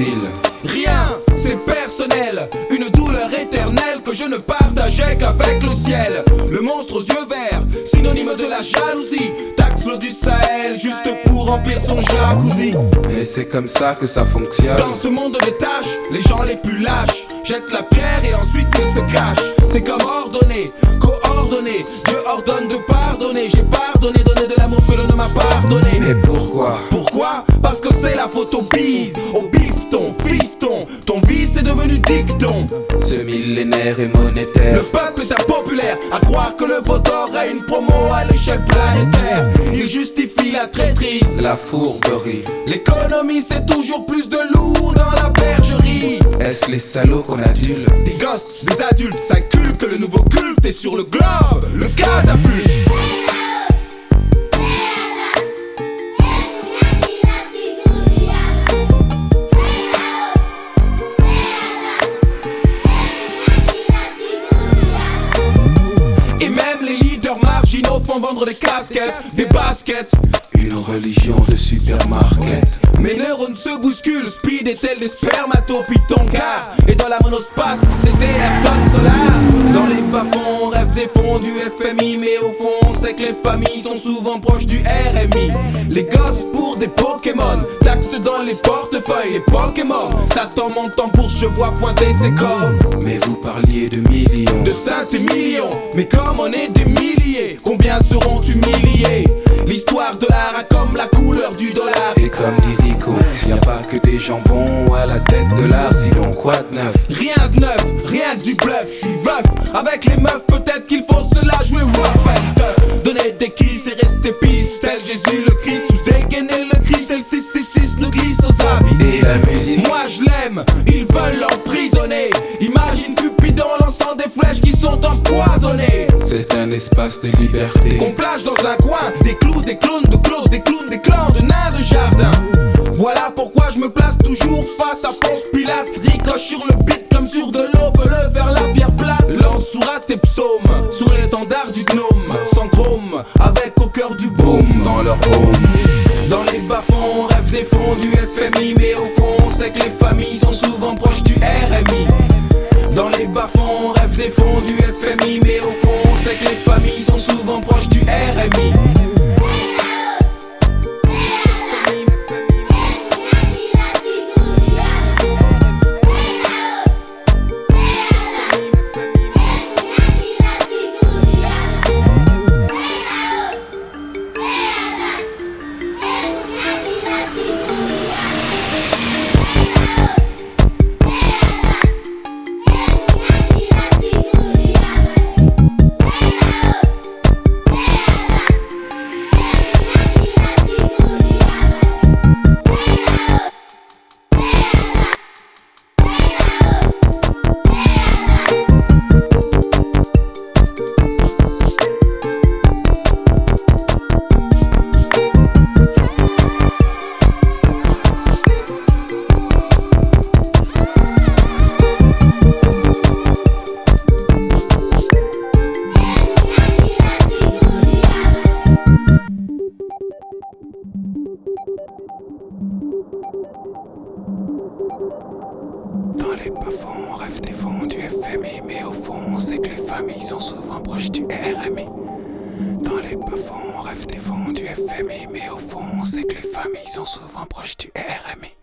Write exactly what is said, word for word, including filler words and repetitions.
dit-il? Rien, c'est personnel, une douleur éternelle que je ne partageais qu'avec le ciel. Le monstre aux yeux verts, synonyme de la jalousie, taxe l'eau du Sahel juste pour remplir son jacuzzi. Et c'est comme ça que ça fonctionne. Dans ce monde de tâches, les gens les plus lâches jettent la pierre et ensuite ils se cachent. C'est comme ordonné, coordonné, Dieu ordonne de pardonner. J'ai pardonné, donné de l'amour que l'on ne m'a pas donné. Mais pourquoi? Pourquoi? Parce que c'est la faute au bise, au bifton, fiston. Ton vice est devenu dicton. Ce millénaire est monétaire. Le peuple est impopulaire à croire que le vote aura une promo à l'échelle planétaire. Il justifie la traîtrise, La fourberie. l'économie c'est toujours plus de loups dans la bergerie. Est-ce les salauds qu'on adule? Des gosses, des adultes s'inculquent, le nouveau culte est sur le globe, le catapulte. Et même les leaders marginaux font vendre des casquettes, des baskets. Une religion de supermarket. Mes neurones se bousculent, speed est tel des spermatopythons car et dans la monospace, c'était Ayrton Solar. Dans les bas-fonds, on rêve des fonds du F M I, mais au fond, on sait que les familles sont souvent proches du R M I. Les gosses pour des Pokémon, taxes dans les portefeuilles, les Pokémon. Satan montant pour je vois pointer ses cornes. Mais vous parliez de millions. De cent et millions, mais comme on est des milliers, combien seront humiliés? L'histoire de l'art a comme la couleur du dollar. Et comme dit Rico, y a pas que des jambons à la tête de l'art, sinon quoi de neuf? Rien de neuf, rien que du bluff, je suis veuf. Avec les meufs, peut-être qu'il faut se la jouer rough and tough. Donner des kisses et rester pisse, tel Jésus le Christ. Ou dégainer le Christ et le six six six nous glisse aux abysses. Et la musique? Moi je l'aime, ils veulent l'emprisonner. Imagine Cupidon lançant des flèches qui sont empoisonnées. C'est un espace de liberté. Qu'on plage dans un coin, des clous, des clowns de Claude, des clowns, des clans de nains de jardin. Voilà pourquoi je me place toujours face à Ponce Pilate. Ricoche sur le beat comme sur de l'aube, le vers la pierre plate. Lance sourate et psaume sur l'étendard du gnome. Sans chrome, avec au cœur du boom. Dans leur home. Dans les bas-fonds, on rêve des fonds du F M I, mais au fond, on sait que les familles sont souvent proches du R M I. Dans les bas-fonds, on rêve des fonds du F M I, mais au fond, on sait que les familles sont souvent proches du R M I. Dans les bas-fonds, on rêve des fonds du F M I, mais au fond, on sait que les familles sont souvent proches du R M I. Dans les bas-fonds, on rêve des fonds du F M I, mais au fond, on sait que les familles sont souvent proches du R M I.